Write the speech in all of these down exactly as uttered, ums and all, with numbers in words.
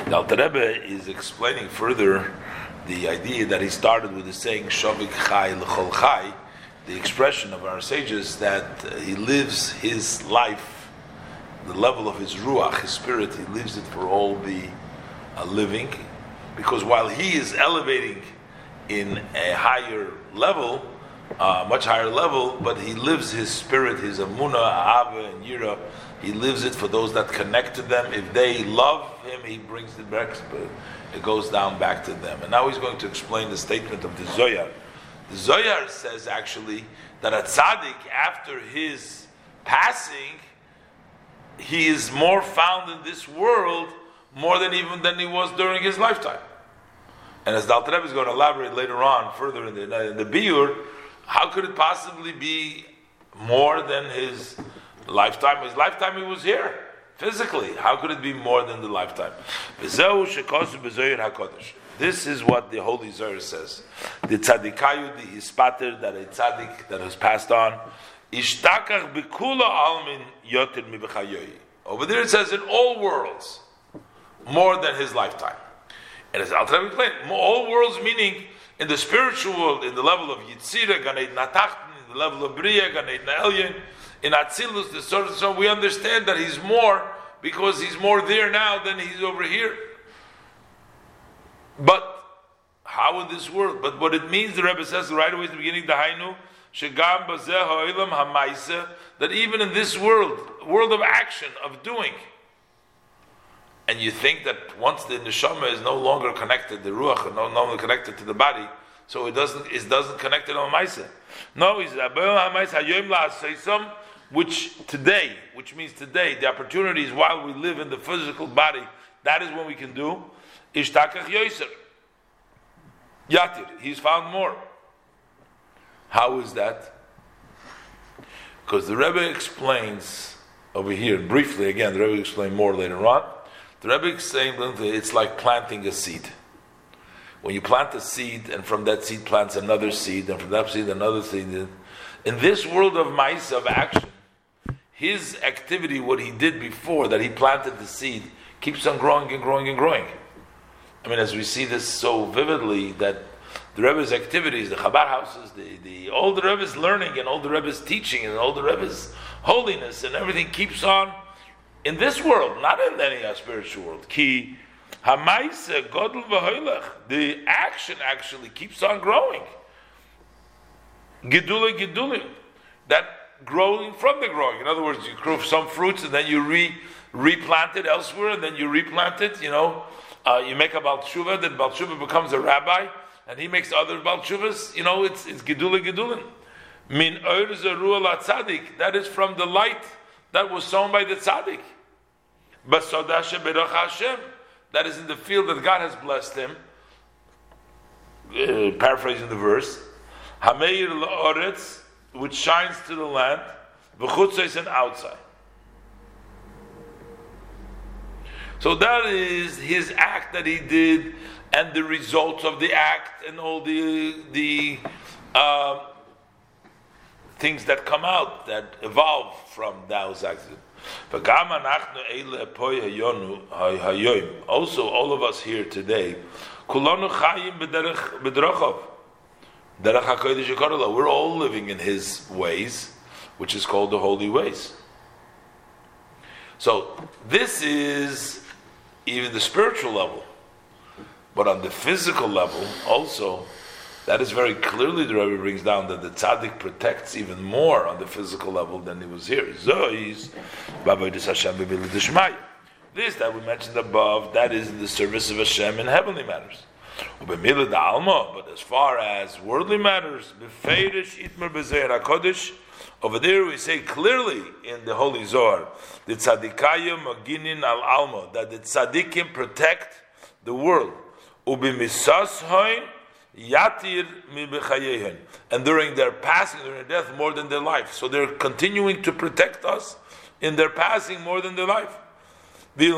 The Alter Rebbe is explaining further the idea that he started with the saying Shavik Chai L'chol Chai, the expression of our sages that uh, he lives his life, the level of his ruach, his spirit, he lives it for all the uh, living, because while he is elevating in a higher level, uh, much higher level, but he lives his spirit, his amuna, ahava, and yira. He lives it for those that connect to them. If they love him, he brings it back, but it goes down back to them. And now he's going to explain the statement of the Zohar. The Zohar says actually that a tzaddik, after his passing, he is more found in this world more than even than he was during his lifetime. And as the Alter Rebbe is going to elaborate later on, further in the, in the Biur, how could it possibly be more than his lifetime? His lifetime he was here, physically. How could it be more than the lifetime? This is what the Holy Zohar says. The tzadikayu, the hispater, that a tzaddik that has passed on, ishtakach b'kula almin yoter mi b'chayoyi. Over there it says in all worlds, more than his lifetime. And as Alter Rebbe explained, all worlds meaning in the spiritual world, in the level of Yitzira, Gan Eden HaTachton, in the level of Bria, Gan Eden HaElyon, in Atzilus, the sort of, so we understand that he's more because he's more there now than he's over here. But how in this world? But what it means, the Rebbe says right away at the beginning, the Hainu, Shegam Bazeh Ha'olam HaMaisa, that even in this world, world of action, of doing, and you think that once the neshama is no longer connected, the ruach is no longer connected to the body, so it doesn't it doesn't connect to the ma'isa. No, it's which today, which means today, the opportunities while we live in the physical body, that is when we can do. Ishtakach yoser. Yatir, he's found more. How is that? Because the Rebbe explains over here briefly. Again, the Rebbe will explain more later on. The Rebbe is saying it's like planting a seed. When you plant a seed, and from that seed plants another seed, and from that seed another seed. In this world of mice, of action, his activity, what he did before, that he planted the seed, keeps on growing and growing and growing. I mean, as we see this so vividly, that the Rebbe's activities, the Chabad houses, the, the all the Rebbe's learning, and all the Rebbe's teaching, and all the Rebbe's holiness, and everything keeps on in this world, not in any uh, spiritual world. Ki hamaise godel v'hoylech. The action actually keeps on growing. Gedule gedulim. That growing from the growing. In other words, you grow some fruits and then you re replant it elsewhere, and then you replant it. You know, uh, you make a Baal Tshuva, then Baal Tshuva becomes a rabbi, and he makes other Baal Tshuvas. You know, it's it's gedule gedulim. Min oir zeruah la tzaddik. That is from the light that was sown by the tzaddik. Basodashe berach Hashem, that is in the field that God has blessed him. Uh, paraphrasing the verse, Hameir la'oretz, which shines to the land, v'chutzos, and outside. So that is his act that he did, and the results of the act, and all the the uh, things that come out, that evolve from those acts. Also, all of us here today, we're all living in his ways, which is called the holy ways. So this is even the spiritual level, but on the physical level also, that is very clearly the Rebbe brings down that the tzaddik protects even more on the physical level than he was here. This that we mentioned above, that is in the service of Hashem in heavenly matters. But as far as worldly matters, over there we say clearly in the Holy Zohar, the tzaddikayim maginin al alma, that the tzaddikim protect the world. Yatir mi b'chayehen, and during their passing, during their death, more than their life. So they're continuing to protect us in their passing more than their life. It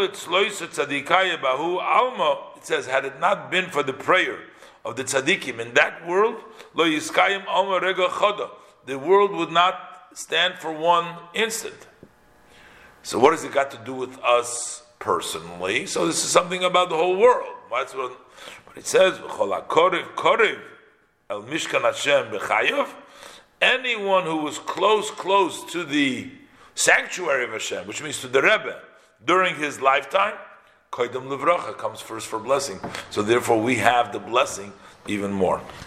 says, had it not been for the prayer of the tzaddikim in that world, lo yiskayim alma rega choda, the world would not stand for one instant. So what has it got to do with us personally. So this is something about the whole world. That's what, what it says. El Mishkan Hashem b'chayav. Anyone who was close, close to the sanctuary of Hashem, which means to the Rebbe, during his lifetime, koydem levracha comes first for blessing. So therefore, we have the blessing even more.